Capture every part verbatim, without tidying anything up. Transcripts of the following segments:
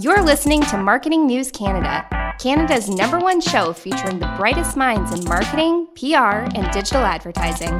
You're listening to Marketing News Canada, Canada's number one show featuring the brightest minds in marketing, P R, and digital advertising.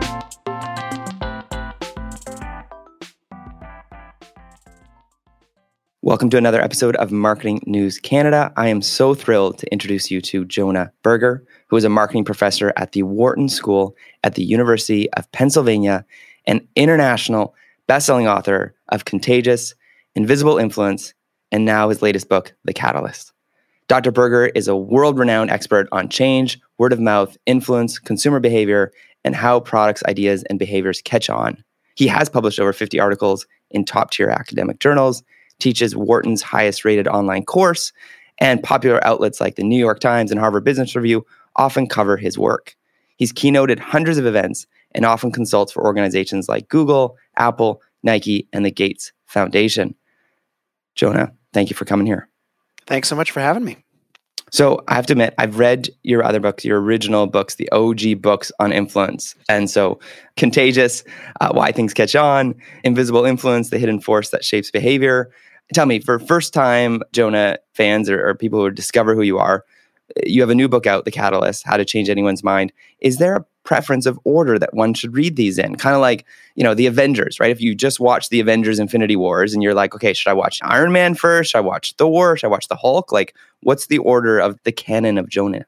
Welcome to another episode of Marketing News Canada. I am so thrilled to introduce you to Jonah Berger, who is a marketing professor at the Wharton School at the University of Pennsylvania, an international best-selling author of Contagious, Invisible Influence, and now his latest book, The Catalyst. Doctor Berger is a world-renowned expert on change, word of mouth, influence, consumer behavior, and how products, ideas, and behaviors catch on. He has published over fifty articles in top-tier academic journals, teaches Wharton's highest-rated online course, and popular outlets like the New York Times and Harvard Business Review often cover his work. He's keynoted hundreds of events and often consults for organizations like Google, Apple, Nike, and the Gates Foundation. Jonah, thank you for coming here. Thanks so much for having me. So I have to admit, I've read your other books, your original books, the O G books on influence. And so Contagious, uh, Why Things Catch On, Invisible Influence, The Hidden Force That Shapes Behavior. Tell me, for first-time Jonah fans or, or people who discover who you are, you have a new book out, The Catalyst, How to Change Anyone's Mind. Is there a preference of order that one should read these in? Kind of like, you know, the Avengers, right? If you just watch the Avengers Infinity Wars and you're like, okay, should I watch Iron Man first? Should I watch Thor? Should I watch the Hulk? Like, what's the order of the canon of Jonah?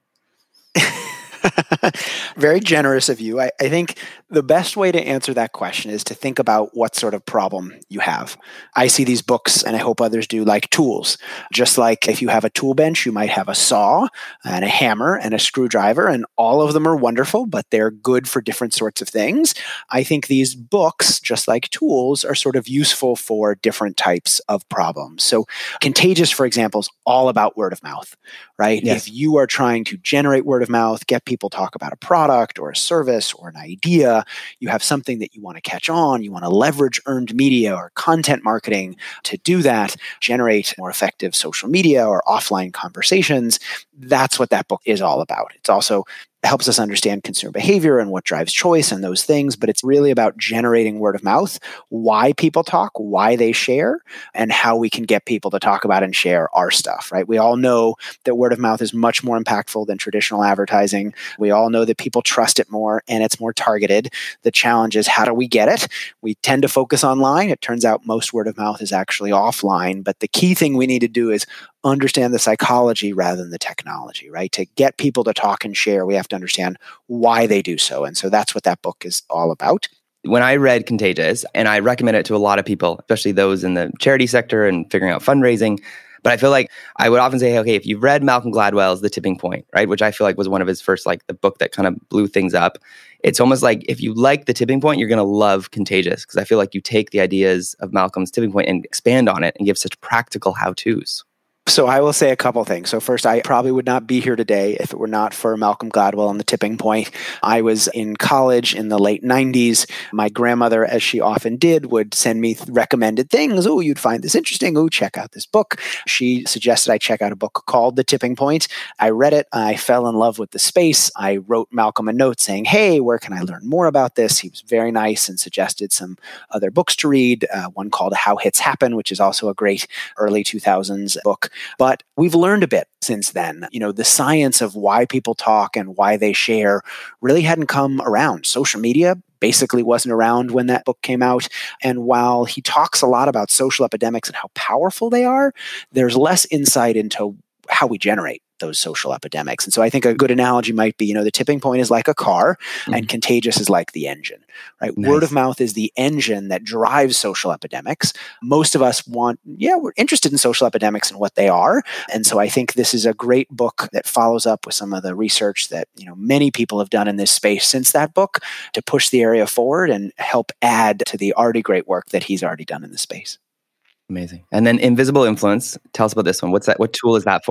Very generous of you. I, I think the best way to answer that question is to think about what sort of problem you have. I see these books, and I hope others do, like tools. Just like if you have a tool bench, you might have a saw and a hammer and a screwdriver, and all of them are wonderful, but they're good for different sorts of things. I think these books, just like tools, are sort of useful for different types of problems. So Contagious, for example, is all about word of mouth, right? Yes. If you are trying to generate word of mouth, get people talk about a product or a service or an idea, you have something that you want to catch on, you want to leverage earned media or content marketing to do that, generate more effective social media or offline conversations. That's what that book is all about. It's also helps us understand consumer behavior and what drives choice and those things, but it's really about generating word of mouth, why people talk, why they share, and how we can get people to talk about and share our stuff, right? We all know that word of mouth is much more impactful than traditional advertising. We all know that people trust it more and it's more targeted. The challenge is, how do we get it? We tend to focus online. It turns out most word of mouth is actually offline, but the key thing we need to do is understand the psychology rather than the technology, right? To get people to talk and share, we have to understand why they do so. And so that's what that book is all about. When I read Contagious, and I recommend it to a lot of people, especially those in the charity sector and figuring out fundraising, but I feel like I would often say, okay, if you've read Malcolm Gladwell's The Tipping Point, right, which I feel like was one of his first, like the book that kind of blew things up, it's almost like if you like The Tipping Point, you're going to love Contagious, because I feel like you take the ideas of Malcolm's Tipping Point and expand on it and give such practical how-tos. So I will say a couple things. So first, I probably would not be here today if it were not for Malcolm Gladwell and The Tipping Point. I was in college in the late nineties. My grandmother, as she often did, would send me recommended things. Oh, you'd find this interesting. Oh, check out this book. She suggested I check out a book called The Tipping Point. I read it. I fell in love with the space. I wrote Malcolm a note saying, hey, where can I learn more about this? He was very nice and suggested some other books to read, uh, one called How Hits Happen, which is also a great early two thousands book. But we've learned a bit since then. You know, the science of why people talk and why they share really hadn't come around. Social media basically wasn't around when that book came out. And while he talks a lot about social epidemics and how powerful they are, there's less insight into how we generate those social epidemics. And so I think a good analogy might be, you know, the tipping point is like a car mm. and Contagious is like the engine, right? Nice. Word of mouth is the engine that drives social epidemics. Most of us want, yeah, we're interested in social epidemics and what they are. And so I think this is a great book that follows up with some of the research that, you know, many people have done in this space since that book to push the area forward and help add to the already great work that he's already done in the space. Amazing. And then Invisible Influence. Tell us about this one. What's that? What tool is that for?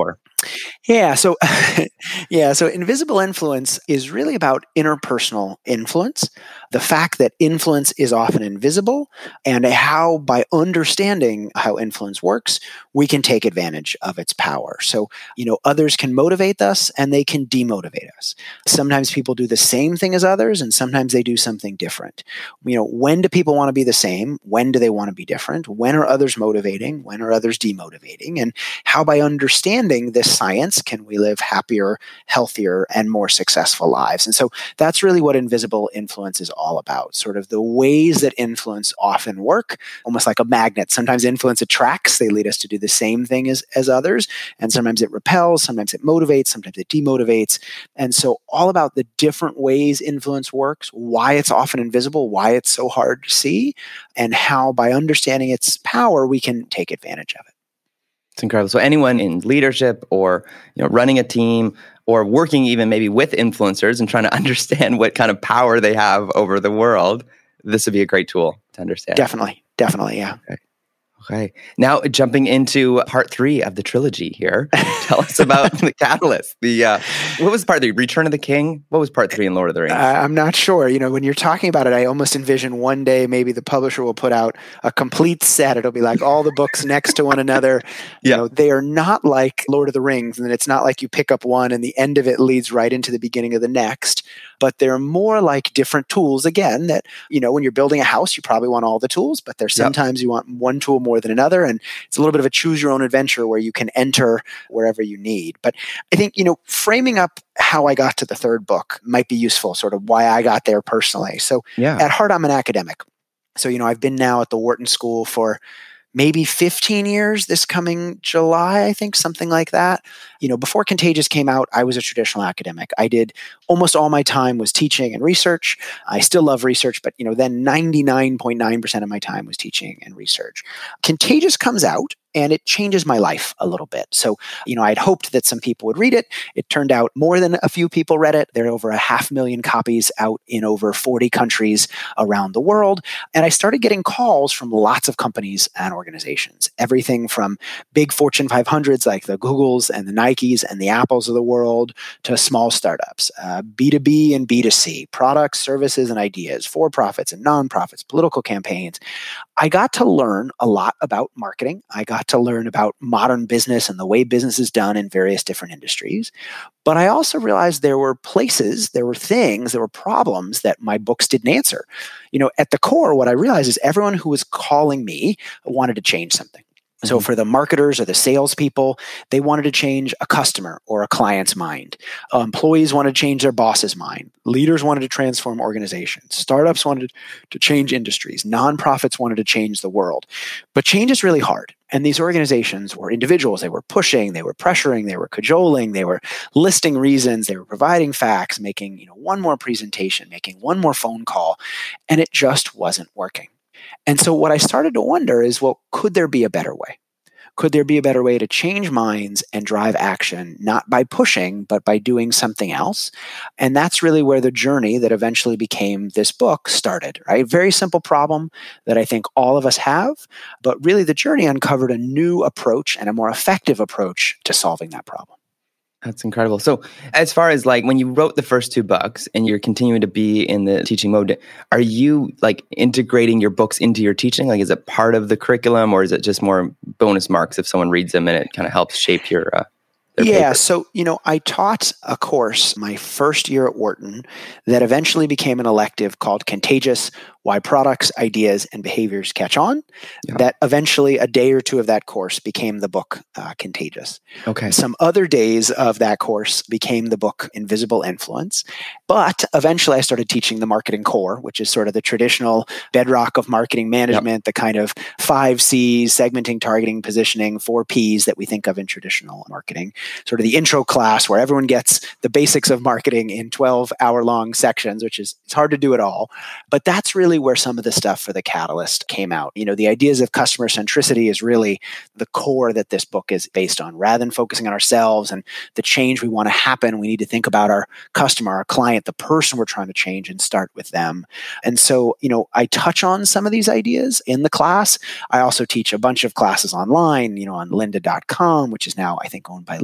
Yeah. So, yeah. So, invisible influence is really about interpersonal influence. The fact that influence is often invisible, and how by understanding how influence works, we can take advantage of its power. So, you know, others can motivate us and they can demotivate us. Sometimes people do the same thing as others, and sometimes they do something different. You know, when do people want to be the same? When do they want to be different? When are others motivating? When are others demotivating? And how by understanding this science can we live happier, healthier, and more successful lives? And so that's really what invisible influence is all about, sort of the ways that influence often work, almost like a magnet. Sometimes influence attracts, they lead us to do the same thing as, as others, and sometimes it repels, sometimes it motivates, sometimes it demotivates. And so all about the different ways influence works, why it's often invisible, why it's so hard to see, and how by understanding its power, we can take advantage of it. It's incredible. So anyone in leadership or, you know, running a team or working even maybe with influencers and trying to understand what kind of power they have over the world, this would be a great tool to understand. Definitely. Definitely. Yeah. Okay. Okay. Now jumping into part three of the trilogy here. Tell us about the catalyst. The uh, what was part three? Return of the King? What was part three in Lord of the Rings? Uh, I'm not sure. You know, when you're talking about it, I almost envision one day maybe the publisher will put out a complete set. It'll be like all the books next to one another. You Yeah. know, they are not like Lord of the Rings, and it's not like you pick up one and the end of it leads right into the beginning of the next. But they're more like different tools. Again, that, you know, when you're building a house, you probably want all the tools, but there's Yep. sometimes you want one tool more than another. And it's a little bit of a choose your own adventure where you can enter wherever you need. But I think, you know, framing up how I got to the third book might be useful, sort of why I got there personally. So Yeah. at heart, I'm an academic. So, you know, I've been now at the Wharton School for maybe fifteen years this coming July, I think, something like that. You know, before Contagious came out, I was a traditional academic. I did almost all my time was teaching and research. I still love research, but, you know, then ninety-nine point nine percent of my time was teaching and research. Contagious comes out and it changes my life a little bit. So, you know, I'd hoped that some people would read it. It turned out more than a few people read it. There are over a half million copies out in over forty countries around the world. And I started getting calls from lots of companies and organizations, everything from big Fortune five hundreds like the Googles and the Nikes and the Apples of the world to small startups, uh, B two B and B two C, products, services, and ideas, for-profits and nonprofits, political campaigns. I got to learn a lot about marketing. I got to learn about modern business and the way business is done in various different industries. But I also realized there were places, there were things, there were problems that my books didn't answer. You know, at the core, what I realized is everyone who was calling me wanted to change something. So for the marketers or the salespeople, they wanted to change a customer or a client's mind. Uh, employees wanted to change their boss's mind. Leaders wanted to transform organizations. Startups wanted to change industries. Nonprofits wanted to change the world. But change is really hard. And these organizations were individuals. They were pushing, they were pressuring, they were cajoling, they were listing reasons, they were providing facts, making, you know, one more presentation, making one more phone call, and it just wasn't working. And so what I started to wonder is, well, could there be a better way? Could there be a better way to change minds and drive action, not by pushing, but by doing something else? And that's really where the journey that eventually became this book started, right? Very simple problem that I think all of us have, but really the journey uncovered a new approach and a more effective approach to solving that problem. That's incredible. So as far as like when you wrote the first two books and you're continuing to be in the teaching mode, are you like integrating your books into your teaching? Like, is it part of the curriculum or is it just more bonus marks if someone reads them and it kind of helps shape your uh, Yeah. paper? So, you know, I taught a course my first year at Wharton that eventually became an elective called Contagious: Why Products, Ideas, and Behaviors Catch On. Yeah. That eventually, a day or two of that course became the book uh, Contagious. Okay. Some other days of that course became the book Invisible Influence. But eventually I started teaching the marketing core, which is sort of the traditional bedrock of marketing management, yep. the kind of five C's, segmenting, targeting, positioning, four P's that we think of in traditional marketing. Sort of the intro class where everyone gets the basics of marketing in twelve hour long sections, which is, it's hard to do it all. But that's really where some of the stuff for the Catalyst came out. You know, the ideas of customer centricity is really the core that this book is based on. Rather than focusing on ourselves and the change we want to happen, we need to think about our customer, our client, the person we're trying to change, and start with them. And so, you know, I touch on some of these ideas in the class. I also teach a bunch of classes online, you know, on lynda dot com, which is now, I think, owned by LinkedIn.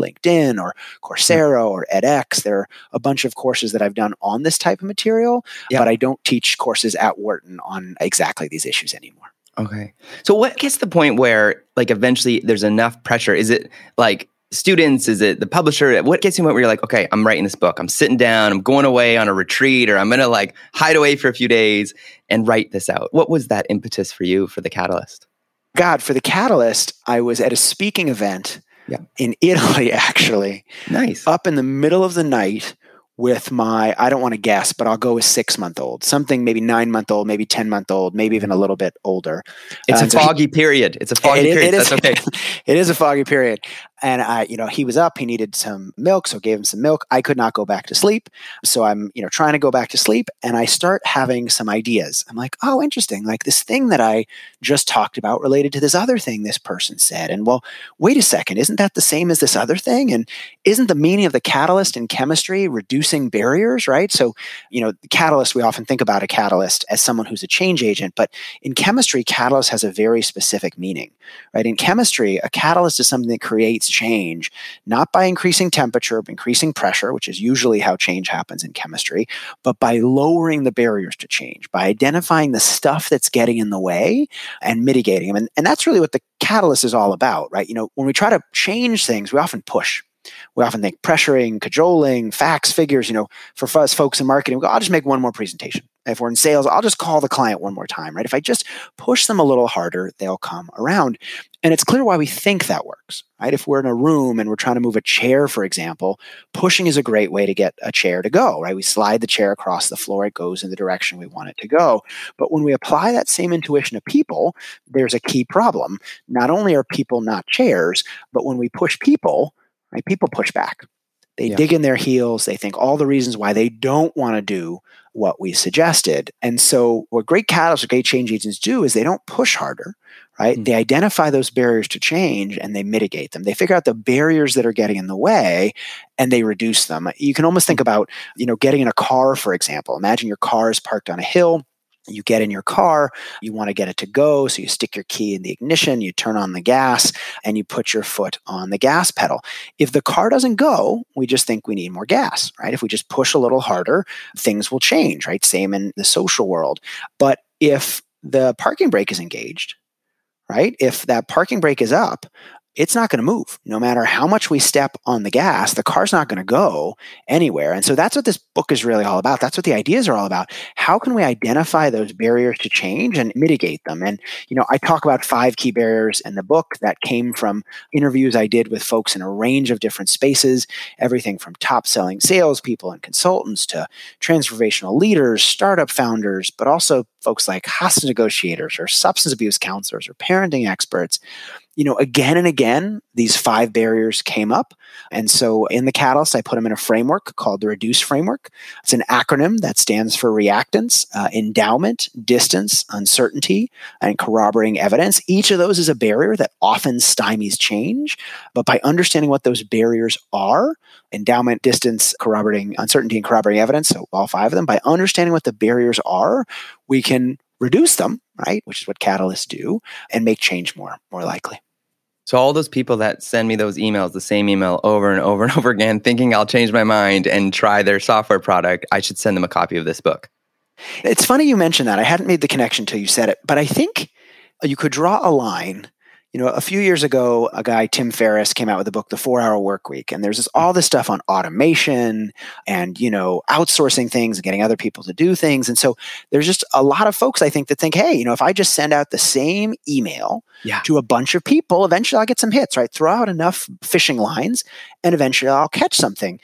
LinkedIn or Coursera or edX. There are a bunch of courses that I've done on this type of material, Yeah. but I don't teach courses at Wharton on exactly these issues anymore. Okay. So what gets to the point where like eventually there's enough pressure? Is it like students? Is it the publisher? What gets you to the point where you're like, okay, I'm writing this book. I'm sitting down. I'm going away on a retreat, or I'm going to like hide away for a few days and write this out. What was that impetus for you for The Catalyst? God, for The Catalyst, I was at a speaking event Yeah. in Italy, actually. Nice. Up in the middle of the night with my, I don't want to guess, but I'll go with six month old, something maybe nine month old, maybe ten month old, maybe even a little bit older. It's Uh, a so he- foggy period. It's a foggy It- period. it is- That's okay. It is a foggy period. And I, you know, he was up, he needed some milk, so gave him some milk. I could not go back to sleep. So I'm, you know, trying to go back to sleep, and I start having some ideas. I'm like, oh, interesting. Like this thing that I just talked about related to this other thing this person said. And well, wait a second, isn't that the same as this other thing? And isn't the meaning of the catalyst in chemistry reducing barriers, right? So, you know, the catalyst, we often think about a catalyst as someone who's a change agent, but in chemistry, catalyst has a very specific meaning, right? In chemistry, a catalyst is something that creates change, not by increasing temperature, but increasing pressure, which is usually how change happens in chemistry, but by lowering the barriers to change, by identifying the stuff that's getting in the way and mitigating them. And, and that's really what the catalyst is all about, right? You know, when we try to change things, we often push. We often think pressuring, cajoling, facts, figures. You know, for us folks in marketing, we go, I'll just make one more presentation. If we're in sales, I'll just call the client one more time, right? If I just push them a little harder, they'll come around. And it's clear why we think that works, right? If we're in a room and we're trying to move a chair, for example, pushing is a great way to get a chair to go, right? We slide the chair across the floor, it goes in the direction we want it to go. But when we apply that same intuition to people, there's a key problem. Not only are people not chairs, but when we push people, right, people push back. They Yeah. dig in their heels. They think all the reasons why they don't want to do what we suggested. And so what great catalysts or great change agents do is they don't push harder, right? Mm. They identify those barriers to change and they mitigate them. They figure out the barriers that are getting in the way and they reduce them. You can almost think about, you know, getting in a car, for example. Imagine your car is parked on a hill. You get in your car, you want to get it to go, so you stick your key in the ignition, you turn on the gas, and you put your foot on the gas pedal. If the car doesn't go, we just think we need more gas, right? If we just push a little harder, things will change, right? Same in the social world. But if the parking brake is engaged, right? If that parking brake is up, it's not going to move. No matter how much we step on the gas, the car's not going to go anywhere. And so that's what this book is really all about. That's what the ideas are all about. How can we identify those barriers to change and mitigate them? And, you know, I talk about five key barriers in the book that came from interviews I did with folks in a range of different spaces, everything from top selling salespeople and consultants to transformational leaders, startup founders, but also folks like hostage negotiators or substance abuse counselors or parenting experts. You know, again and again, these five barriers came up. And so in the Catalyst, I put them in a framework called the REDUCE framework. It's an acronym that stands for reactance, uh, endowment, distance, uncertainty, and corroborating evidence. Each of those is a barrier that often stymies change. But by understanding what those barriers are, endowment, distance, corroborating, uncertainty, and corroborating evidence, so all five of them, by understanding what the barriers are, we can reduce them, right? Which is what catalysts do, and make change more, more likely. So all those people that send me those emails, the same email over and over and over again, thinking I'll change my mind and try their software product, I should send them a copy of this book. It's funny you mentioned that. I hadn't made the connection until you said it, but I think you could draw a line. You know, a few years ago, a guy, Tim Ferriss, came out with a book, The four-Hour Workweek, and there's this, all this stuff on automation and, you know, outsourcing things and getting other people to do things. And so there's just a lot of folks, I think, that think, hey, you know, if I just send out the same email Yeah. to a bunch of people, eventually I'll get some hits, right? Throw out enough fishing lines and eventually I'll catch something.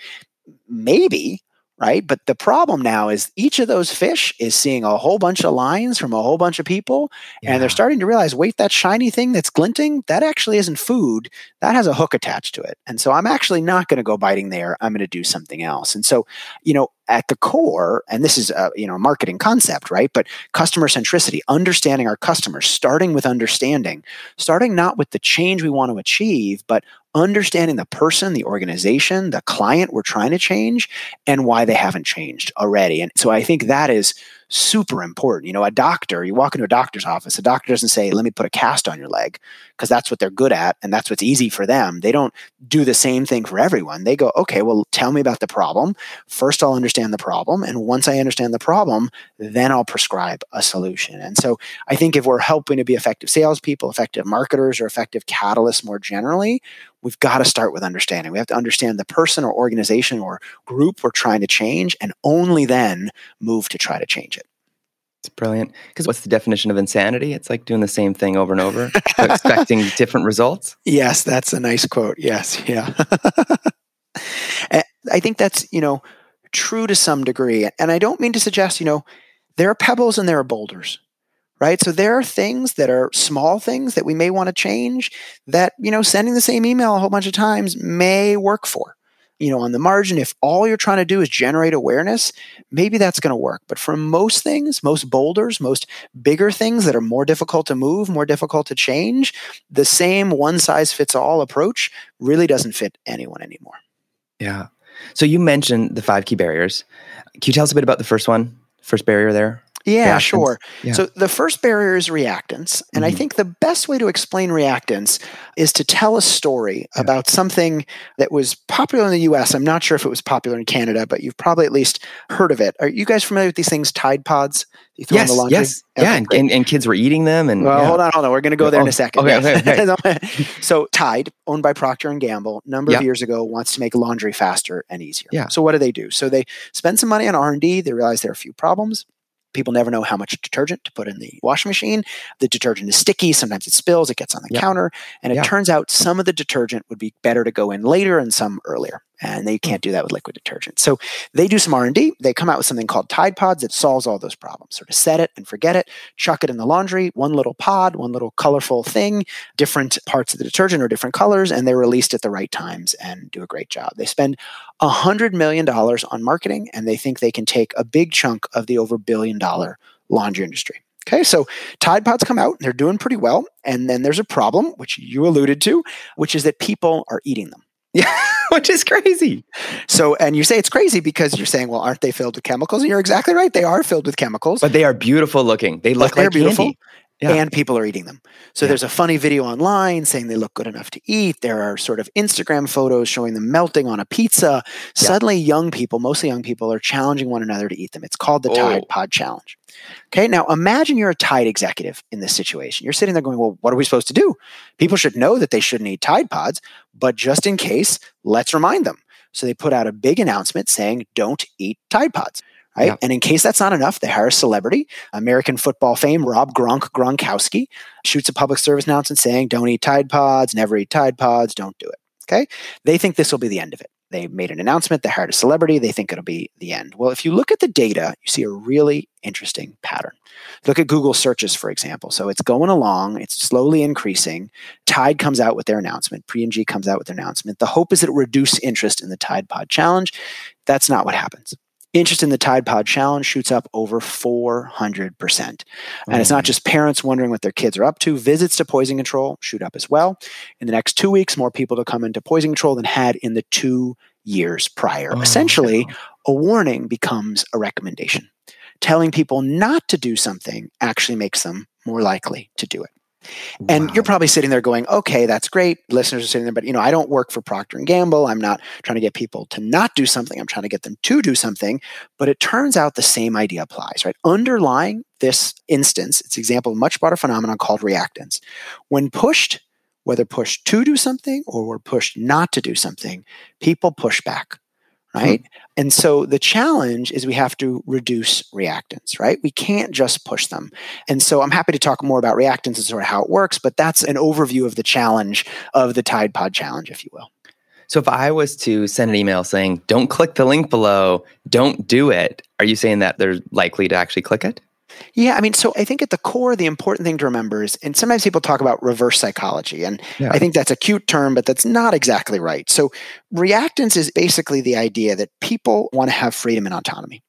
Maybe. Right. But the problem now is each of those fish is seeing a whole bunch of lines from a whole bunch of people. Yeah. And they're starting to realize, wait, that shiny thing that's glinting, that actually isn't food. That has a hook attached to it. And so I'm actually not going to go biting there. I'm going to do something else. And so, you know, at the core, and this is a, you know, a marketing concept, right? But customer centricity, understanding our customers, starting with understanding, starting not with the change we want to achieve, but understanding the person, the organization, the client we're trying to change, and why they haven't changed already. And so I think that is super important. You know, a doctor, you walk into a doctor's office, a doctor doesn't say, let me put a cast on your leg, because that's what they're good at and that's what's easy for them. They don't do the same thing for everyone. They go, okay, well, tell me about the problem. First, I'll understand the problem. And once I understand the problem, then I'll prescribe a solution. And so I think if we're helping to be effective salespeople, effective marketers, or effective catalysts more generally, we've got to start with understanding. We have to understand the person or organization or group we're trying to change, and only then move to try to change it. It's brilliant. Because what's the definition of insanity? It's like doing the same thing over and over, but expecting different results. Yes, that's a nice quote. Yes, yeah. I think that's, you know, true to some degree. And I don't mean to suggest, you know, there are pebbles and there are boulders. Right? So there are things that are small things that we may want to change that, you know, sending the same email a whole bunch of times may work for. You know, on the margin, if all you're trying to do is generate awareness, maybe that's going to work. But for most things, most boulders, most bigger things that are more difficult to move, more difficult to change, the same one-size-fits-all approach really doesn't fit anyone anymore. Yeah. So you mentioned the five key barriers. Can you tell us a bit about the first one, first barrier there? Yeah, reactants? sure. Yeah. So the first barrier is reactance. And mm-hmm. I think the best way to explain reactance is to tell a story yeah. about something that was popular in the U S. I'm not sure if it was popular in Canada, but you've probably at least heard of it. Are you guys familiar with these things, Tide Pods? You throw yes, in the laundry? yes. Okay, yeah, and, and, and kids were eating them. And Well, yeah. hold on, hold on. We're going to go there oh, in a second. Okay, okay, okay. So Tide, owned by Procter and Gamble, a number yeah. of years ago, wants to make laundry faster and easier. Yeah. So what do they do? So they spend some money on R and D. They realize there are a few problems. People never know how much detergent to put in the washing machine. The detergent is sticky. Sometimes it spills. It gets on the yeah. counter. And it yeah. turns out some of the detergent would be better to go in later and some earlier. And they can't do that with liquid detergent. So they do some R and D. They come out with something called Tide Pods that solves all those problems. Sort of set it and forget it, chuck it in the laundry, one little pod, one little colorful thing, different parts of the detergent are different colors, and they're released at the right times and do a great job. They spend one hundred million dollars on marketing, and they think they can take a big chunk of the over billion dollar laundry industry. Okay, so Tide Pods come out, and they're doing pretty well. And then there's a problem, which you alluded to, which is that people are eating them. Yeah, which is crazy. So, and you say it's crazy because you're saying, well, aren't they filled with chemicals? And you're exactly right. They are filled with chemicals. But they are beautiful looking. They look but they're like beautiful. Candy. Yeah. And people are eating them. So yeah. there's a funny video online saying they look good enough to eat. There are sort of Instagram photos showing them melting on a pizza. Yeah. Suddenly young people, mostly young people, are challenging one another to eat them. It's called the oh. Tide Pod Challenge. Okay, now imagine you're a Tide executive in this situation. You're sitting there going, well, what are we supposed to do? People should know that they shouldn't eat Tide Pods, but just in case, let's remind them. So they put out a big announcement saying, don't eat Tide Pods. Right? Yeah. And in case that's not enough, they hire a celebrity, American football fame, Rob Gronk Gronkowski, shoots a public service announcement saying, don't eat Tide Pods, never eat Tide Pods, don't do it. Okay? They think this will be the end of it. They made an announcement, they hired a celebrity, they think it'll be the end. Well, if you look at the data, you see a really interesting pattern. Look at Google searches, for example. So it's going along, it's slowly increasing. Tide comes out with their announcement. P and G comes out with their announcement. The hope is that it will reduce interest in the Tide Pod Challenge. That's not what happens. Interest in the Tide Pod Challenge shoots up over four hundred percent. And mm-hmm. it's not just parents wondering what their kids are up to. Visits to poison control shoot up as well. In the next two weeks, more people to come into poison control than had in the two years prior. Oh, Essentially, no. a warning becomes a recommendation. Telling people not to do something actually makes them more likely to do it. And wow. you're probably sitting there going, okay, that's great. Listeners are sitting there, but you know, I don't work for Procter and Gamble. I'm not trying to get people to not do something. I'm trying to get them to do something. But it turns out the same idea applies, right? Underlying this instance, it's an example of a much broader phenomenon called reactance. When pushed, whether pushed to do something or were pushed not to do something, people push back. Right? Hmm. And so the challenge is we have to reduce reactance, right? We can't just push them. And so I'm happy to talk more about reactance and sort of how it works, but that's an overview of the challenge of the Tide Pod Challenge, if you will. So if I was to send an email saying, don't click the link below, don't do it, are you saying that they're likely to actually click it? Yeah, I mean, so I think at the core, the important thing to remember is, and sometimes people talk about reverse psychology, and yeah. I think that's a cute term, but that's not exactly right. So reactance is basically the idea that people want to have freedom and autonomy.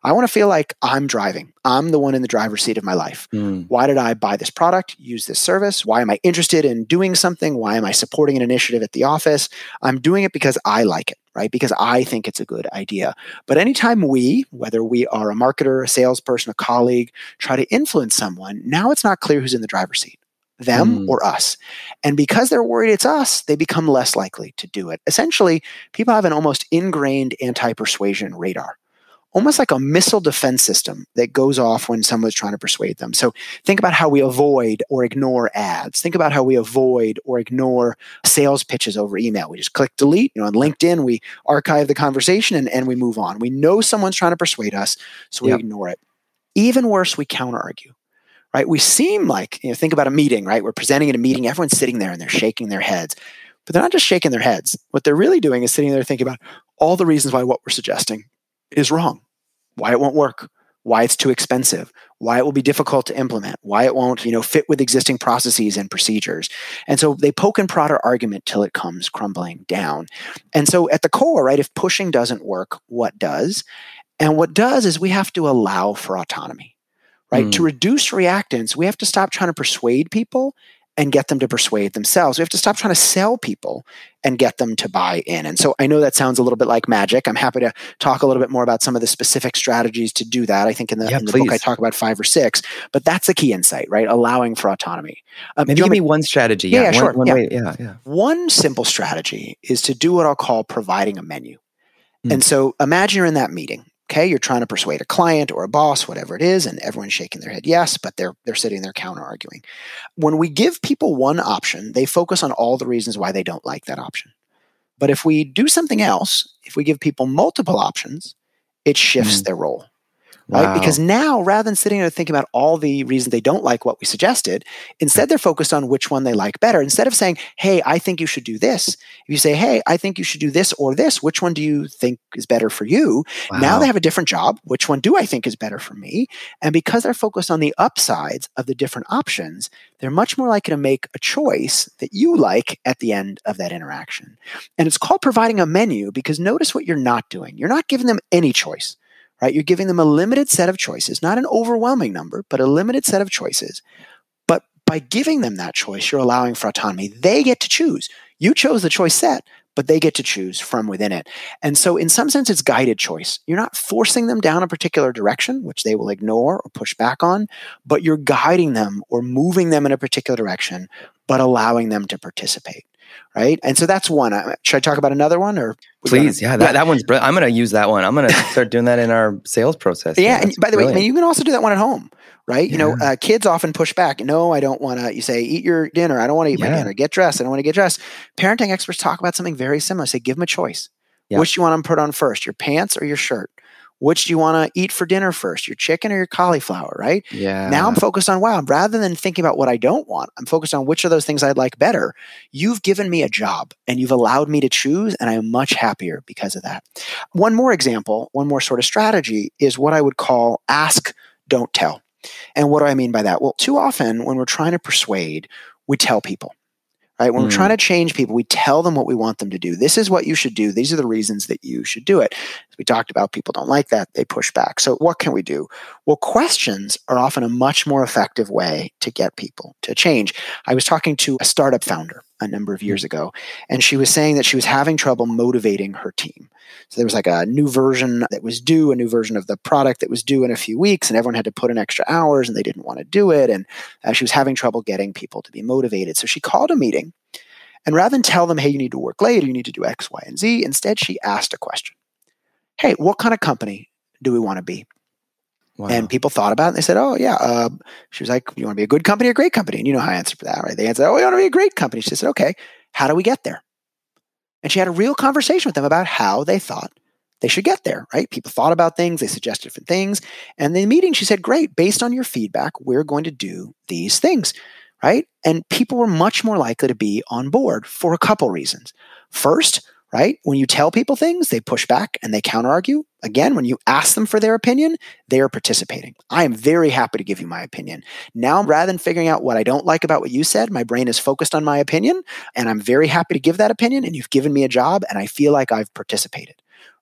I want to feel like I'm driving. I'm the one in the driver's seat of my life. Mm. Why did I buy this product, use this service? Why am I interested in doing something? Why am I supporting an initiative at the office? I'm doing it because I like it, right? Because I think it's a good idea. But anytime we, whether we are a marketer, a salesperson, a colleague, try to influence someone, now it's not clear who's in the driver's seat, them mm. or us. And because they're worried it's us, they become less likely to do it. Essentially, people have an almost ingrained anti-persuasion radar. Almost like a missile defense system that goes off when someone's trying to persuade them. So think about how we avoid or ignore ads. Think about how we avoid or ignore sales pitches over email. We just click delete. You know, on LinkedIn, we archive the conversation and, and we move on. We know someone's trying to persuade us, so we yep. ignore it. Even worse, we counter argue. Right? We seem like, you know, think about a meeting, right? We're presenting at a meeting, everyone's sitting there and they're shaking their heads. But they're not just shaking their heads. What they're really doing is sitting there thinking about all the reasons why what we're suggesting is wrong. Why it won't work, why it's too expensive, why it will be difficult to implement, why it won't, you know, fit with existing processes and procedures. And so they poke and prod our argument till it comes crumbling down. And so at the core, right, if pushing doesn't work, what does? And what does is we have to allow for autonomy, right? Mm. To reduce reactance, we have to stop trying to persuade people and get them to persuade themselves. We have to stop trying to sell people and get them to buy in. And so I know that sounds a little bit like magic. I'm happy to talk a little bit more about some of the specific strategies to do that. I think in the, yeah, in the book I talk about five or six, but that's the key insight, right? Allowing for autonomy. Um, Maybe give me one strategy. Yeah, yeah, yeah one, sure. One yeah. Way, yeah, yeah. One simple strategy is to do what I'll call providing a menu. Mm. And so imagine you're in that meeting. Okay, you're trying to persuade a client or a boss, whatever it is, and everyone's shaking their head yes, but they're they're sitting there counter arguing. When we give people one option, they focus on all the reasons why they don't like that option. But if we do something else, if we give people multiple options, it shifts mm. their role. Right? Wow. Because now, rather than sitting there thinking about all the reasons they don't like what we suggested, instead they're focused on which one they like better. Instead of saying, hey, I think you should do this, if you say, hey, I think you should do this or this, which one do you think is better for you? Wow. Now they have a different job. Which one do I think is better for me? And because they're focused on the upsides of the different options, they're much more likely to make a choice that you like at the end of that interaction. And it's called providing a menu because notice what you're not doing. You're not giving them any choice. Right? You're giving them a limited set of choices, not an overwhelming number, but a limited set of choices. But by giving them that choice, you're allowing for autonomy. They get to choose. You chose the choice set, but they get to choose from within it. And so in some sense, it's guided choice. You're not forcing them down a particular direction, which they will ignore or push back on, but you're guiding them or moving them in a particular direction, but allowing them to participate. Right. And so that's one. Should I talk about another one or? Please. Yeah, that, yeah. that one's brilliant. I'm going to use that one. I'm going to start doing that in our sales process. Yeah. yeah and by the brilliant. way, you can also do that one at home. Right. You yeah. know, uh, kids often push back. No, I don't want to, you say, eat your dinner. I don't want to eat yeah. my dinner. Get dressed. I don't want to get dressed. Parenting experts talk about something very similar. Say, give them a choice. Yeah. Which do you want to put on first, your pants or your shirt? Which do you want to eat for dinner first, your chicken or your cauliflower, right? Yeah. Now I'm focused on, wow, rather than thinking about what I don't want, I'm focused on which of those things I'd like better. You've given me a job and you've allowed me to choose, and I am much happier because of that. One more example, one more sort of strategy is what I would call ask, don't tell. And what do I mean by that? Well, too often when we're trying to persuade, we tell people. Right? When mm. we're trying to change people, we tell them what we want them to do. This is what you should do. These are the reasons that you should do it. As we talked about, people don't like that. They push back. So what can we do? Well, questions are often a much more effective way to get people to change. I was talking to a startup founder a number of years ago, and she was saying that she was having trouble motivating her team. So there was like a new version that was due, a new version of the product that was due in a few weeks, and everyone had to put in extra hours and they didn't want to do it. And uh, she was having trouble getting people to be motivated. So she called a meeting, and rather than tell them, hey, you need to work late, or you need to do X, Y, and Z, instead she asked a question. Hey, what kind of company do we want to be? Wow. And people thought about it and they said, oh, yeah. Uh, she was like, you want to be a good company or a great company? And you know how I answered for that, right? They answered, oh, we want to be a great company. She said, okay, how do we get there? And she had a real conversation with them about how they thought they should get there, right? People thought about things. They suggested different things. And in the meeting, she said, great, based on your feedback, we're going to do these things, right? And people were much more likely to be on board for a couple reasons. First, right? When you tell people things, they push back and they counter argue. Again, when you ask them for their opinion, they are participating. I am very happy to give you my opinion. Now, rather than figuring out what I don't like about what you said, my brain is focused on my opinion, and I'm very happy to give that opinion, and you've given me a job, and I feel like I've participated.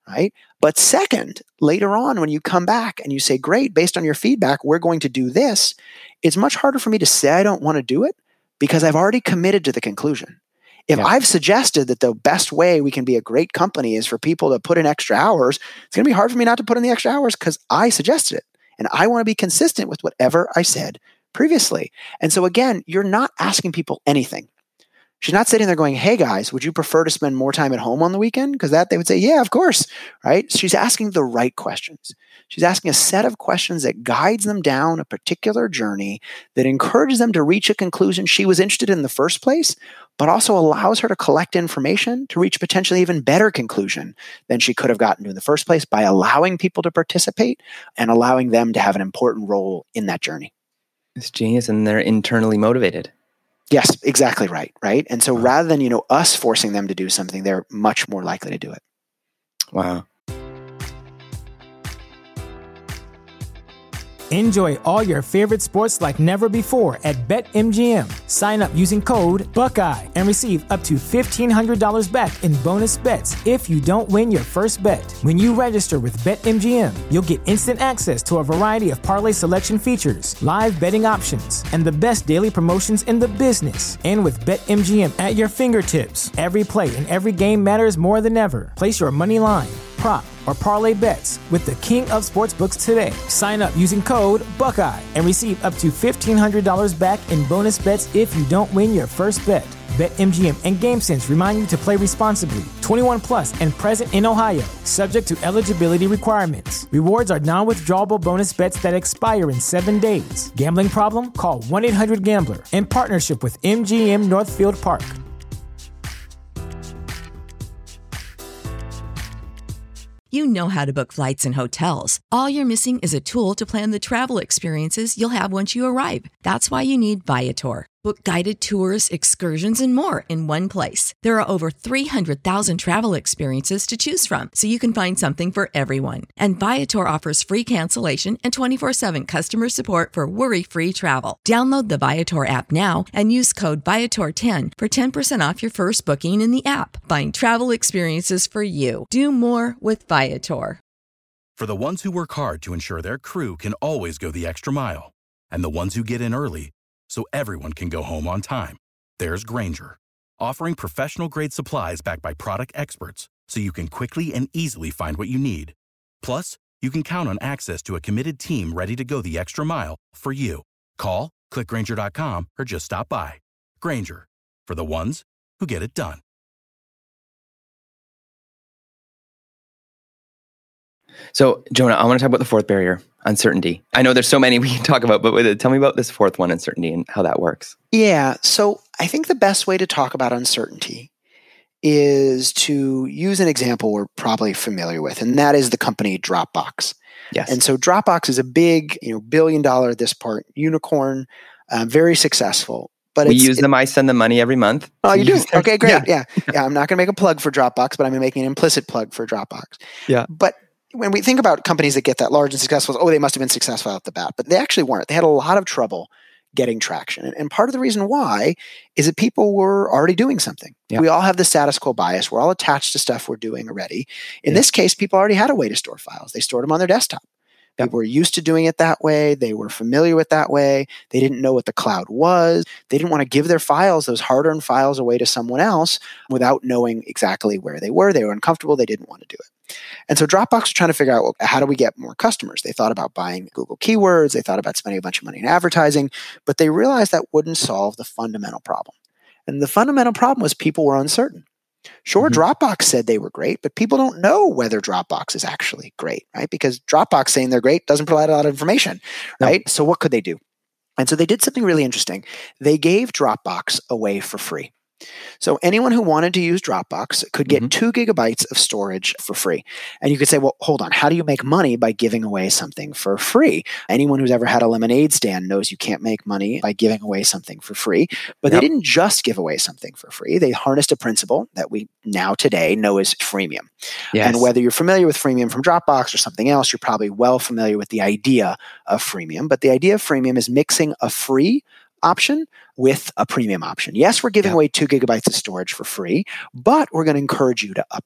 right? But second, later on, when you come back and you say, great, based on your feedback, we're going to do this, it's much harder for me to say I don't want to do it because I've already committed to the conclusion. If yeah. I've suggested that the best way we can be a great company is for people to put in extra hours, it's going to be hard for me not to put in the extra hours because I suggested it. And I want to be consistent with whatever I said previously. And so again, you're not asking people anything. She's not sitting there going, hey guys, would you prefer to spend more time at home on the weekend? Because that they would say, yeah, of course, right? She's asking the right questions. She's asking a set of questions that guides them down a particular journey that encourages them to reach a conclusion she was interested in in the first place, but also allows her to collect information to reach potentially even better conclusion than she could have gotten to in the first place by allowing people to participate and allowing them to have an important role in that journey. It's genius, and they're internally motivated. Yes, exactly right, right? And so rather than, you know, us forcing them to do something, they're much more likely to do it. Wow. Enjoy all your favorite sports like never before at BetMGM. Sign up using code Buckeye and receive up to fifteen hundred dollars back in bonus bets if you don't win your first bet. When you register with BetMGM, you'll get instant access to a variety of parlay selection features, live betting options, and the best daily promotions in the business. And with BetMGM at your fingertips, every play and every game matters more than ever. Place your money line, prop, or parlay bets with the king of sportsbooks today. Sign up using code Buckeye and receive up to fifteen hundred dollars back in bonus bets if you don't win your first bet. BetMGM and GameSense remind you to play responsibly. twenty-one plus and present in Ohio, subject to eligibility requirements. Rewards are non-withdrawable bonus bets that expire in seven days. Gambling problem? Call one eight hundred gambler in partnership with M G M Northfield Park. You know how to book flights and hotels. All you're missing is a tool to plan the travel experiences you'll have once you arrive. That's why you need Viator. Book guided tours, excursions, and more in one place. There are over three hundred thousand travel experiences to choose from, so you can find something for everyone. And Viator offers free cancellation and twenty-four seven customer support for worry-free travel. Download the Viator app now and use code Viator ten for ten percent off your first booking in the app. Find travel experiences for you. Do more with Viator. For the ones who work hard to ensure their crew can always go the extra mile, and the ones who get in early so everyone can go home on time, there's Grainger, offering professional-grade supplies backed by product experts so you can quickly and easily find what you need. Plus, you can count on access to a committed team ready to go the extra mile for you. Call, click Grainger dot com, or just stop by. Grainger, for the ones who get it done. So, Jonah, I want to talk about the fourth barrier, uncertainty. I know there's so many we can talk about, but tell me about this fourth one, uncertainty, and how that works. Yeah. So I think the best way to talk about uncertainty is to use an example we're probably familiar with, and that is the company Dropbox. Yes. And so Dropbox is a big, you know, billion dollar at this part unicorn, uh, very successful. But we it's, use it, them. I send them money every month. Oh, you do? Their, okay, great. Yeah. Yeah. yeah. Yeah. I'm not going to make a plug for Dropbox, but I'm making an implicit plug for Dropbox. Yeah. But when we think about companies that get that large and successful, oh, they must have been successful out the bat, but they actually weren't. They had a lot of trouble getting traction. And part of the reason why is that people were already doing something. Yeah. We all have the status quo bias. We're all attached to stuff we're doing already. In yeah. this case, people already had a way to store files. They stored them on their desktop. Yep. People were used to doing it that way. They were familiar with that way. They didn't know what the cloud was. They didn't want to give their files, those hard-earned files, away to someone else without knowing exactly where they were. They were uncomfortable. They didn't want to do it. And so Dropbox was trying to figure out, well, how do we get more customers? They thought about buying Google keywords. They thought about spending a bunch of money in advertising, but they realized that wouldn't solve the fundamental problem. And the fundamental problem was people were uncertain. Sure, mm-hmm. Dropbox said they were great, but people don't know whether Dropbox is actually great, right? Because Dropbox saying they're great doesn't provide a lot of information, right? No. So what could they do? And so they did something really interesting. They gave Dropbox away for free. So anyone who wanted to use Dropbox could get mm-hmm. two gigabytes of storage for free. And you could say, well, hold on, how do you make money by giving away something for free? Anyone who's ever had a lemonade stand knows you can't make money by giving away something for free. But yep. they didn't just give away something for free. They harnessed a principle that we now today know as freemium. Yes. And whether you're familiar with freemium from Dropbox or something else, you're probably well familiar with the idea of freemium. But the idea of freemium is mixing a free option with a premium option. Yes, we're giving yeah. away two gigabytes of storage for free, but we're going to encourage you to upgrade.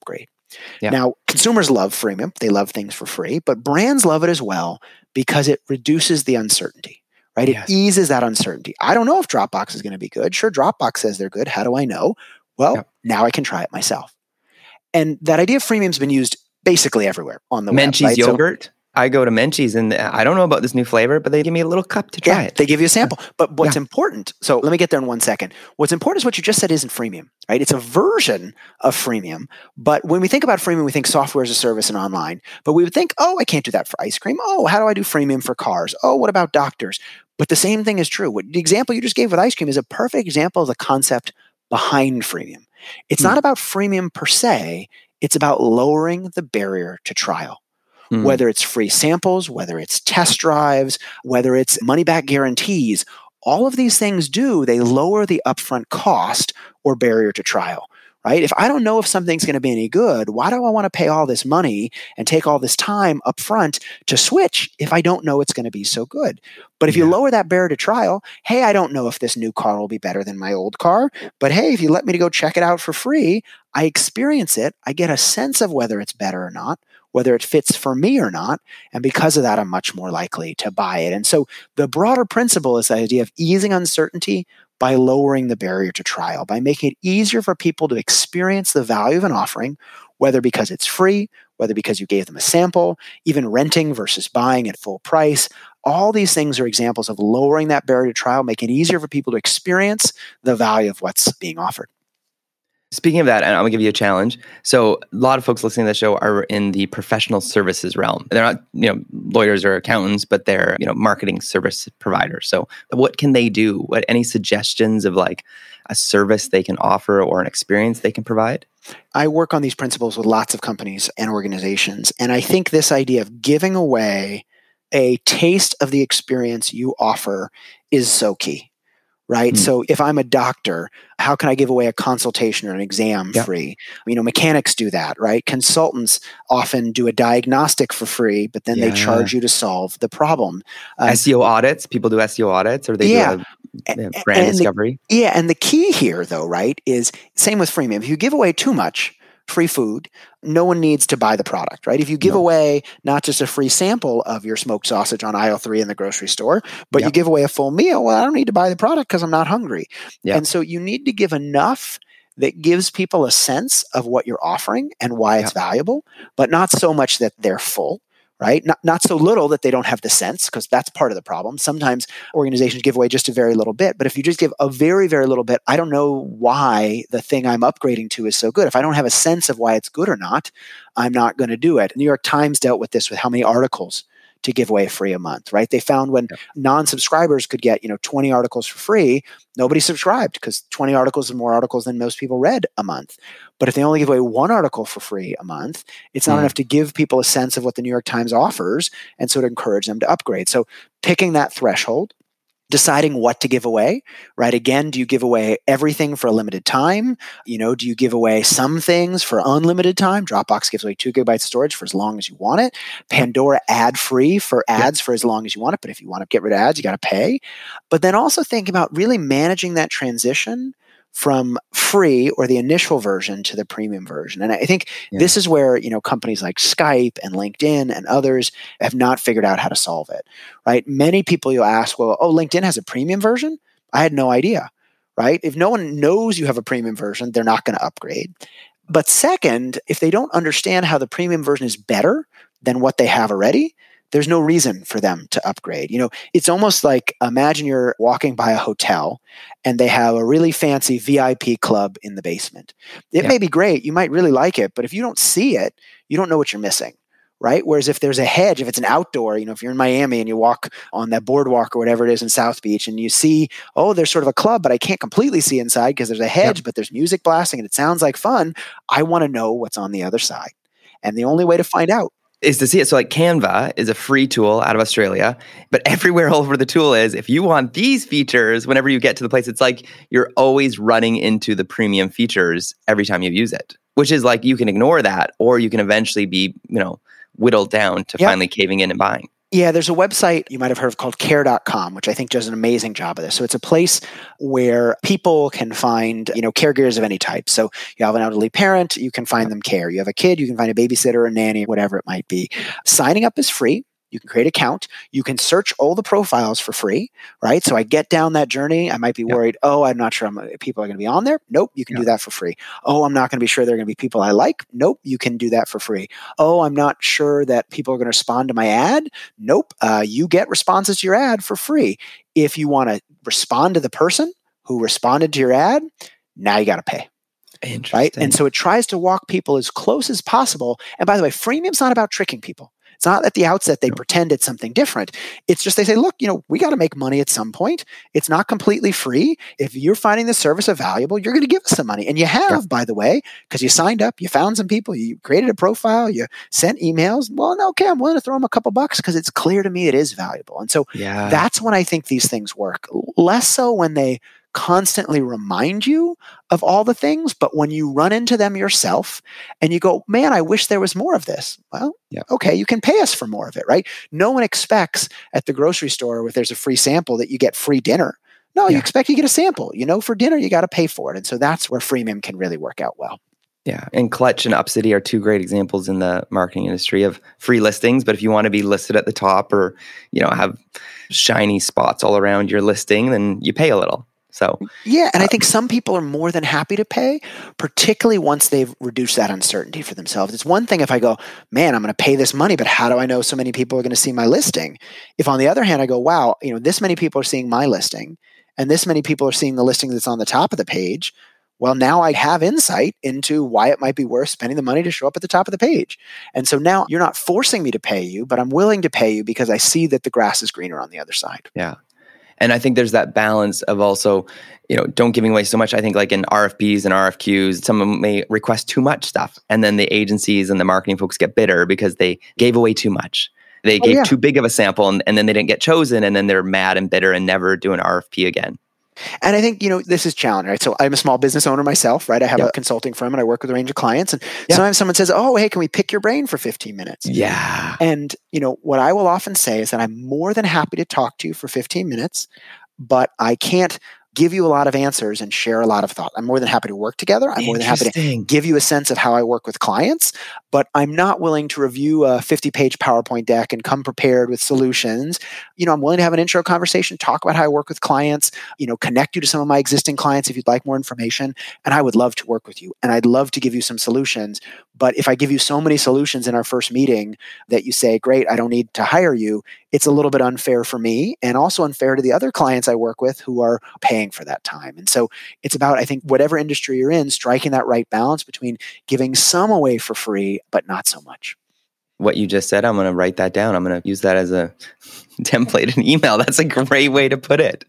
Yeah. Now, consumers love freemium. They love things for free, but brands love it as well because it reduces the uncertainty, right? It Yes. eases that uncertainty. I don't know if Dropbox is going to be good. Sure, Dropbox says they're good. How do I know? Well, Yep. now I can try it myself. And that idea of freemium has been used basically everywhere on the web. Menchie's right? So- yogurt. I go to Menchie's and I don't know about this new flavor, but they give me a little cup to try Yeah, it. they give you a sample. But what's Yeah. important, so let me get there in one second. What's important is what you just said isn't freemium, right? It's a version of freemium. But when we think about freemium, we think software as a service and online. But we would think, oh, I can't do that for ice cream. Oh, how do I do freemium for cars? Oh, what about doctors? But the same thing is true. What, the example you just gave with ice cream is a perfect example of the concept behind freemium. It's Hmm. not about freemium per se. It's about lowering the barrier to trial. Mm. Whether it's free samples, whether it's test drives, whether it's money back guarantees, all of these things do, they lower the upfront cost or barrier to trial, right? If I don't know if something's going to be any good, why do I want to pay all this money and take all this time upfront to switch if I don't know it's going to be so good? But if you Yeah. lower that barrier to trial, hey, I don't know if this new car will be better than my old car, but hey, if you let me to go check it out for free, I experience it, I get a sense of whether it's better or not, whether it fits for me or not. And because of that, I'm much more likely to buy it. And so the broader principle is the idea of easing uncertainty by lowering the barrier to trial, by making it easier for people to experience the value of an offering, whether because it's free, whether because you gave them a sample, even renting versus buying at full price. All these things are examples of lowering that barrier to trial, making it easier for people to experience the value of what's being offered. Speaking of that, and I'm gonna give you a challenge. So a lot of folks listening to the show are in the professional services realm. They're not, you know, lawyers or accountants, but they're, you know, marketing service providers. So what can they do? What any suggestions of like a service they can offer or an experience they can provide? I work on these principles with lots of companies and organizations. And I think this idea of giving away a taste of the experience you offer is so key. Right. Hmm. So if I'm a doctor, how can I give away a consultation or an exam Yep. free? You know, mechanics do that, right? Consultants often do a diagnostic for free, but then they Yeah. charge you to solve the problem. Um, S E O audits. People do S E O audits, or they Yeah. do a, they have A- brand and the- discovery. Yeah. And the key here, though, right, is same with freemium. If you give away too much free food, no one needs to buy the product, right? If you give No. away not just a free sample of your smoked sausage on aisle three in the grocery store, but you Yep. give away a full meal, well, I don't need to buy the product because I'm not hungry. Yep. And so you need to give enough that gives people a sense of what you're offering and why it's Yep. valuable, but not so much that they're full. Right? Not, not so little that they don't have the sense, because that's part of the problem. Sometimes organizations give away just a very little bit, but if you just give a very, very little bit, I don't know why the thing I'm upgrading to is so good. If I don't have a sense of why it's good or not, I'm not going to do it. New York Times dealt with this with how many articles to give away free a month, right? They found when Yep. non-subscribers could get, you know, twenty articles for free, nobody subscribed because twenty articles are more articles than most people read a month. But if they only give away one article for free a month, it's not Mm. enough to give people a sense of what the New York Times offers and so to encourage them to upgrade. So picking that threshold, deciding what to give away, right? Again, do you give away everything for a limited time? You know, do you give away some things for unlimited time? Dropbox gives away two gigabytes of storage for as long as you want it. Pandora ad free for ads for as long as you want it. But if you want to get rid of ads, you got to pay. But then also think about really managing that transition from free or the initial version to the premium version. And I think Yeah. this is where, you know, companies like Skype and LinkedIn and others have not figured out how to solve it, right? Many people you'll ask, well, oh, LinkedIn has a premium version? I had no idea, right? If no one knows you have a premium version, they're not going to upgrade. But second, if they don't understand how the premium version is better than what they have already, there's no reason for them to upgrade. You know, it's almost like imagine you're walking by a hotel and they have a really fancy V I P club in the basement. It Yeah. may be great. You might really like it, but if you don't see it, you don't know what you're missing. Right. Whereas if there's a hedge, if it's an outdoor, you know, if you're in Miami and you walk on that boardwalk or whatever it is in South Beach and you see, oh, there's sort of a club, but I can't completely see inside because there's a hedge, Yep. but there's music blasting and it sounds like fun. I want to know what's on the other side. And the only way to find out is to see it. So like Canva is a free tool out of Australia, but everywhere all over the tool is, if you want these features, whenever you get to the place, it's like you're always running into the premium features every time you use it, which is like you can ignore that or you can eventually be, you know, whittled down to Yep. finally caving in and buying. Yeah, there's a website you might have heard of called care dot com, which I think does an amazing job of this. So it's a place where people can find, you know, caregivers of any type. So you have an elderly parent, you can find them care. You have a kid, you can find a babysitter, a nanny, whatever it might be. Signing up is free. You can create an account. You can search all the profiles for free, right? So I get down that journey. I might be worried, yeah. oh, I'm not sure I'm, people are going to be on there. Nope, you can yeah. do that for free. Oh, I'm not going to be sure they're going to be people I like. Nope, you can do that for free. Oh, I'm not sure that people are going to respond to my ad. Nope, uh, you get responses to your ad for free. If you want to respond to the person who responded to your ad, now you got to pay. Interesting. Right? And so it tries to walk people as close as possible. And by the way, freemium's not about tricking people. It's not at the outset they no. pretend it's something different. It's just they say, look, you know, we got to make money at some point. It's not completely free. If you're finding the service valuable, you're going to give us some money. And you have, yeah. by the way, because you signed up, you found some people, you created a profile, you sent emails. Well, no, okay, I'm willing to throw them a couple bucks because it's clear to me it is valuable. And so yeah. that's when I think these things work. Less so when they constantly remind you of all the things, but when you run into them yourself and you go, man, I wish there was more of this. Well, yeah. okay, you can pay us for more of it, right? No one expects at the grocery store if there's a free sample that you get free dinner. No, yeah. you expect you get a sample. You know, for dinner, you got to pay for it. And so that's where freemium can really work out well. Yeah. And Clutch and Upcity are two great examples in the marketing industry of free listings. But if you want to be listed at the top or, you know, have shiny spots all around your listing, then you pay a little. So yeah, and I think some people are more than happy to pay, particularly once they've reduced that uncertainty for themselves. It's one thing if I go, man, I'm going to pay this money, but how do I know so many people are going to see my listing? If on the other hand, I go, wow, you know, this many people are seeing my listing and this many people are seeing the listing that's on the top of the page. Well, now I have insight into why it might be worth spending the money to show up at the top of the page. And so now you're not forcing me to pay you, but I'm willing to pay you because I see that the grass is greener on the other side. Yeah. And I think there's that balance of also, you know, don't giving away so much. I think like in R F Ps and R F Qs, someone may request too much stuff. And then the agencies and the marketing folks get bitter because they gave away too much. They oh, gave yeah. too big of a sample and, and then they didn't get chosen. And then they're mad and bitter and never do an R F P again. And I think, you know, this is challenging, right? So I'm a small business owner myself, right? I have yep. a consulting firm and I work with a range of clients. And yep. sometimes someone says, oh, hey, can we pick your brain for fifteen minutes? Yeah. And, you know, what I will often say is that I'm more than happy to talk to you for fifteen minutes, but I can't give you a lot of answers and share a lot of thought. I'm more than happy to work together. I'm more than happy to give you a sense of how I work with clients, but I'm not willing to review a fifty-page PowerPoint deck and come prepared with solutions. You know, I'm willing to have an intro conversation, talk about how I work with clients, you know, connect you to some of my existing clients if you'd like more information. And I would love to work with you. And I'd love to give you some solutions. But if I give you so many solutions in our first meeting that you say, great, I don't need to hire you, it's a little bit unfair for me and also unfair to the other clients I work with who are paying for that time. And so it's about, I think, whatever industry you're in, striking that right balance between giving some away for free, but not so much. What you just said, I'm going to write that down. I'm going to use that as a template in email. That's a great way to put it.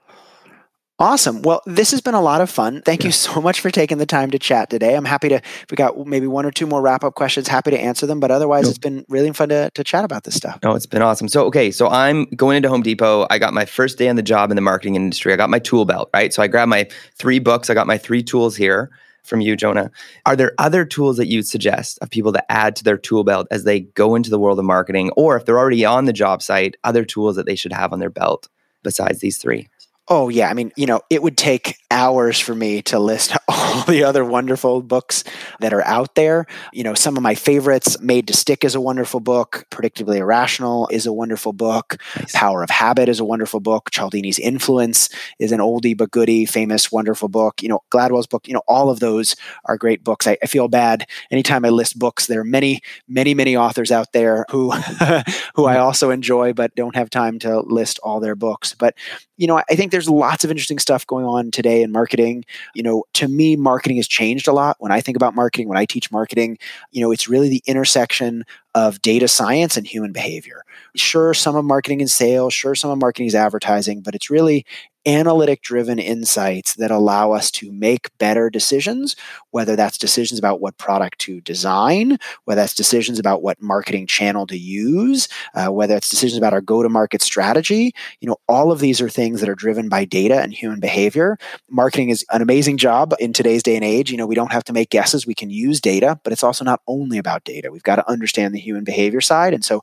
Awesome. Well, this has been a lot of fun. Thank yeah. you so much for taking the time to chat today. I'm happy to, if we got maybe one or two more wrap-up questions, happy to answer them. But otherwise, nope. it's been really fun to, to chat about this stuff. No, it's been awesome. So, okay, so I'm going into Home Depot. I got my first day on the job in the marketing industry. I got my tool belt, right? So I grabbed my three books. I got my three tools here from you, Jonah. Are there other tools that you'd suggest of people to add to their tool belt as they go into the world of marketing? Or if they're already on the job site, other tools that they should have on their belt besides these three? Oh, yeah. I mean, you know, it would take hours for me to list all the other wonderful books that are out there. You know, some of my favorites, Made to Stick is a wonderful book. Predictably Irrational is a wonderful book. Nice. Power of Habit is a wonderful book. Cialdini's Influence is an oldie but goodie, famous, wonderful book. You know, Gladwell's book, you know, all of those are great books. I, I feel bad anytime I list books. There are many, many, many authors out there who, who I also enjoy, but don't have time to list all their books. But, you know, I think there's lots of interesting stuff going on today in marketing. You know, to me, marketing has changed a lot. When I think about marketing, when I teach marketing, you know, it's really the intersection of data science and human behavior. Sure, some of marketing is sales, sure, some of marketing is advertising, but it's really analytic-driven insights that allow us to make better decisions, whether that's decisions about what product to design, whether that's decisions about what marketing channel to use, uh, whether it's decisions about our go-to-market strategy. You know, all of these are things that are driven by data and human behavior. Marketing is an amazing job in today's day and age. You know, we don't have to make guesses. We can use data, but it's also not only about data. We've got to understand the human behavior side. And so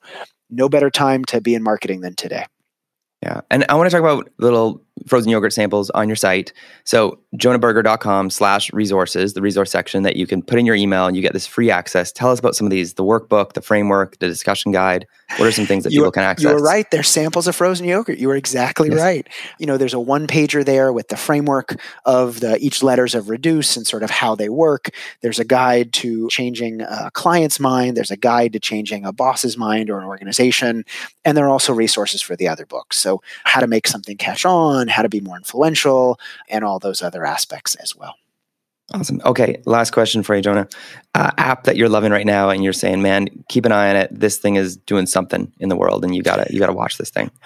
no better time to be in marketing than today. Yeah. And I want to talk about little frozen yogurt samples on your site. So jonahberger.com slash resources, the resource section that you can put in your email and you get this free access. Tell us about some of these, the workbook, the framework, the discussion guide. What are some things that you people were, can access? You were right. They're samples of frozen yogurt. You were exactly yes. right. You know, there's a one pager there with the framework of the each letters of reduce and sort of how they work. There's a guide to changing a client's mind. There's a guide to changing a boss's mind or an organization. And there are also resources for the other books. So how to make something catch on, how to be more influential, and all those other aspects as well. Awesome. Okay. Last question for you, Jonah. Uh, app that you're loving right now and you're saying, man, keep an eye on it. This thing is doing something in the world and you gotta, you gotta watch this thing.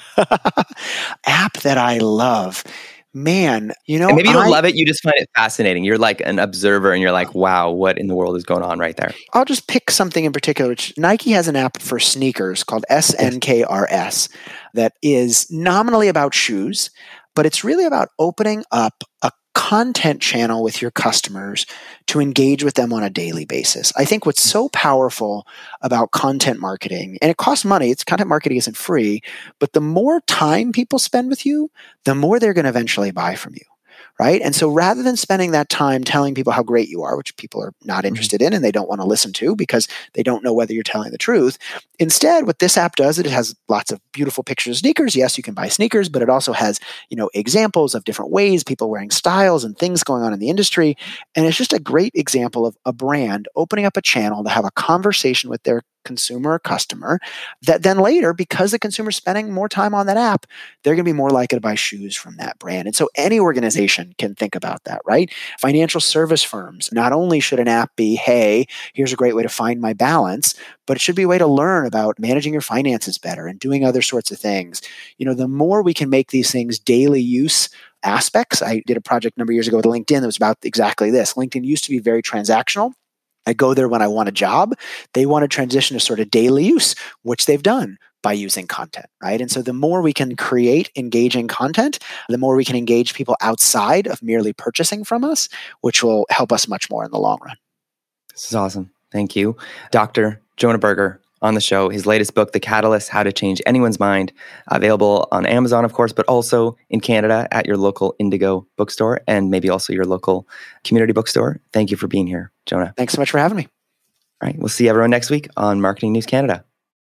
App that I love. Man, you know, and maybe you don't I, love it. You just find it fascinating. You're like an observer and you're like, wow, what in the world is going on right there? I'll just pick something in particular, which Nike has an app for sneakers called S N K R S that is nominally about shoes, but it's really about opening up a content channel with your customers to engage with them on a daily basis. I think what's so powerful about content marketing, and it costs money, it's content marketing isn't free, but the more time people spend with you, the more they're going to eventually buy from you. Right. And so rather than spending that time telling people how great you are, which people are not interested in and they don't want to listen to because they don't know whether you're telling the truth, instead, what this app does, it has lots of beautiful pictures of sneakers. Yes, you can buy sneakers, but it also has, you know, examples of different ways people wearing styles and things going on in the industry. And it's just a great example of a brand opening up a channel to have a conversation with their consumer or customer that then later, because the consumer's spending more time on that app, they're going to be more likely to buy shoes from that brand. And so any organization can think about that, right? Financial service firms, not only should an app be, hey, here's a great way to find my balance, but it should be a way to learn about managing your finances better and doing other sorts of things. You know, the more we can make these things daily use aspects. I did a project a number of years ago with LinkedIn that was about exactly this. LinkedIn used to be very transactional. I go there when I want a job. They want to transition to sort of daily use, which they've done by using content, right? And so the more we can create engaging content, the more we can engage people outside of merely purchasing from us, which will help us much more in the long run. This is awesome. Thank you. Doctor Jonah Berger on the show. His latest book, The Catalyst, How to Change Anyone's Mind, available on Amazon, of course, but also in Canada at your local Indigo bookstore and maybe also your local community bookstore. Thank you for being here, Jonah. Thanks so much for having me. All right. We'll see everyone next week on Marketing News Canada.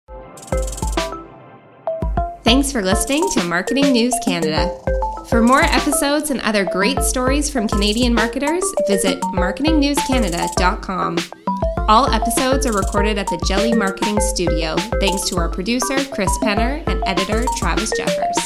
Thanks for listening to Marketing News Canada. For more episodes and other great stories from Canadian marketers, visit marketing news canada dot com. All episodes are recorded at the Jelly Marketing Studio, thanks to our producer, Chris Penner, and editor, Travis Jeffers.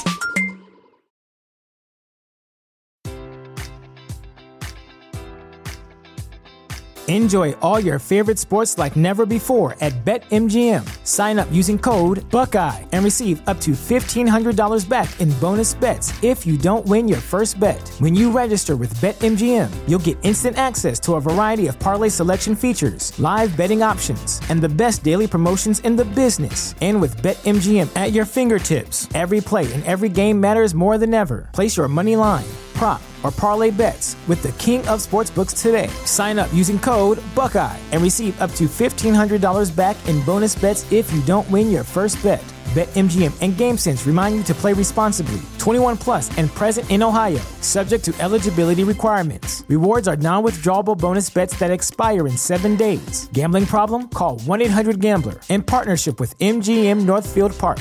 Enjoy all your favorite sports like never before at BetMGM. Sign up using code Buckeye and receive up to fifteen hundred dollars back in bonus bets if you don't win your first bet. When you register with BetMGM, you'll get instant access to a variety of parlay selection features, live betting options, and the best daily promotions in the business. And with BetMGM at your fingertips, every play and every game matters more than ever. Place your money line, prop, or parlay bets with the king of sportsbooks today. Sign up using code Buckeye and receive up to fifteen hundred dollars back in bonus bets if you don't win your first bet. BetMGM and GameSense remind you to play responsibly. twenty-one plus and present in Ohio, subject to eligibility requirements. Rewards are non-withdrawable bonus bets that expire in seven days. Gambling problem? Call one eight hundred gambler in partnership with M G M Northfield Park.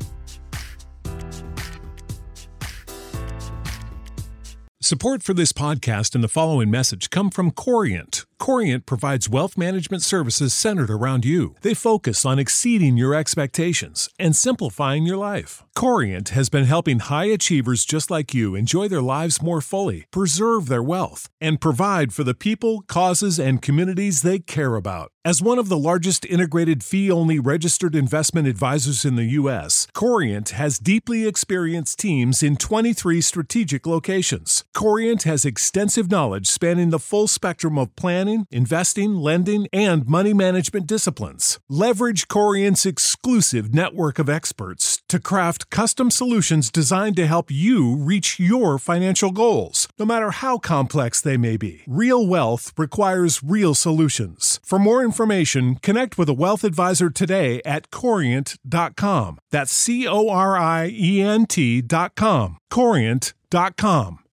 Support for this podcast and the following message come from Corient. Corient provides wealth management services centered around you. They focus on exceeding your expectations and simplifying your life. Corient has been helping high achievers just like you enjoy their lives more fully, preserve their wealth, and provide for the people, causes, and communities they care about. As one of the largest integrated fee-only registered investment advisors in the U S, Corient has deeply experienced teams in twenty-three strategic locations. Corient has extensive knowledge spanning the full spectrum of planning, planning, investing, lending, and money management disciplines. Leverage Corient's exclusive network of experts to craft custom solutions designed to help you reach your financial goals, no matter how complex they may be. Real wealth requires real solutions. For more information, connect with a wealth advisor today at corient dot com. That's C O R I E N T dot com. corient dot com.